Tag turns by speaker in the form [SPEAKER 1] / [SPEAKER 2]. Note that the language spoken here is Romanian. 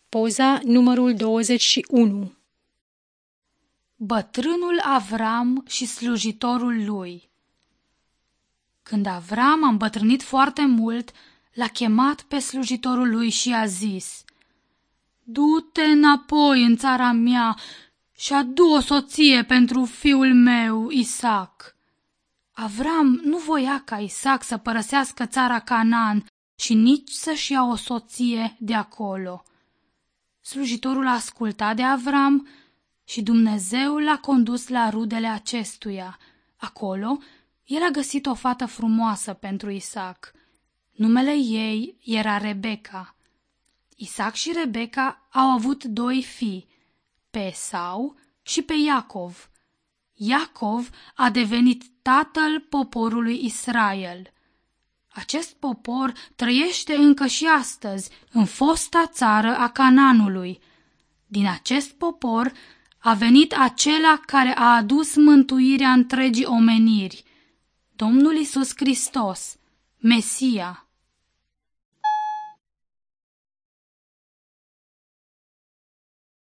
[SPEAKER 1] Poza numărul 21.
[SPEAKER 2] Bătrânul Avram și slujitorul lui. Când Avram a îmbătrânit foarte mult, l-a chemat pe slujitorul lui și a zis: „Du-te înapoi în țara mea și adu o soție pentru fiul meu, Isaac.” Avram nu voia ca Isaac să părăsească țara Canaan și nici să-și ia o soție de acolo. Slujitorul a ascultat de Avram și Dumnezeu l-a condus la rudele acestuia. Acolo, el a găsit o fată frumoasă pentru Isaac. Numele ei era Rebeka. Isaac și Rebeka au avut 2 fii, pe Esau și pe Iacov. Iacov a devenit tatăl poporului Israel. Acest popor trăiește încă și astăzi în fosta țară a Canaanului. Din acest popor a venit acela care a adus mântuirea întregii omeniri, Domnul Iisus Hristos, Mesia.